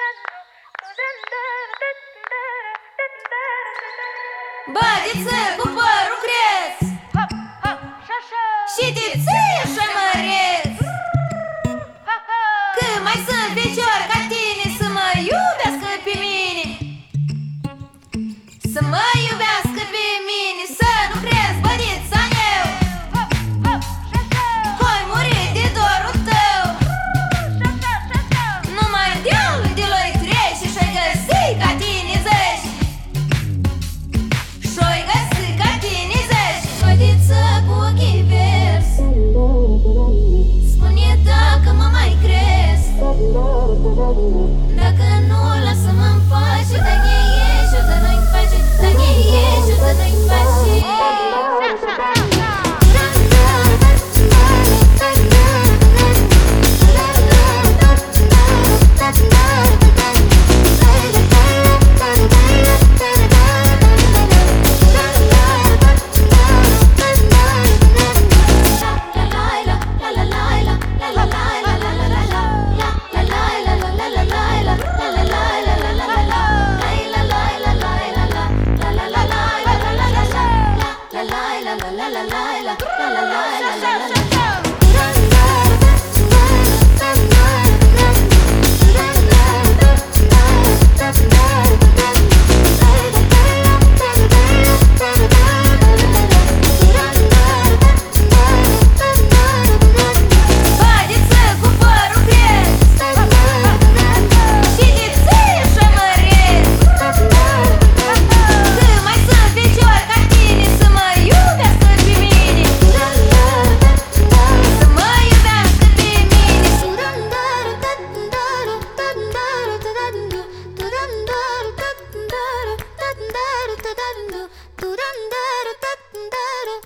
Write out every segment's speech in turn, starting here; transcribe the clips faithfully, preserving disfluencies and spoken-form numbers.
Bădiță cu părul cresc și tițâie și măreț, că mai sunt feciori ca tine să mă iubească pe mine, să mă iubească pe mine, să nu crezi, bădița meu, hoi muri de dorul tău. Numai dealul de loi trece și-ai găsi ca tine zeci, și-ai găsi ca tine zeci. Bădiță cu ochii verzi, spune dacă mă mai crezi, dacă nu, lasă-mă în pace, dă-ne ieși, dă-ne în pace, dă-ne ieși, dă-ne în pace.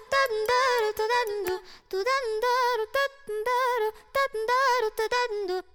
Do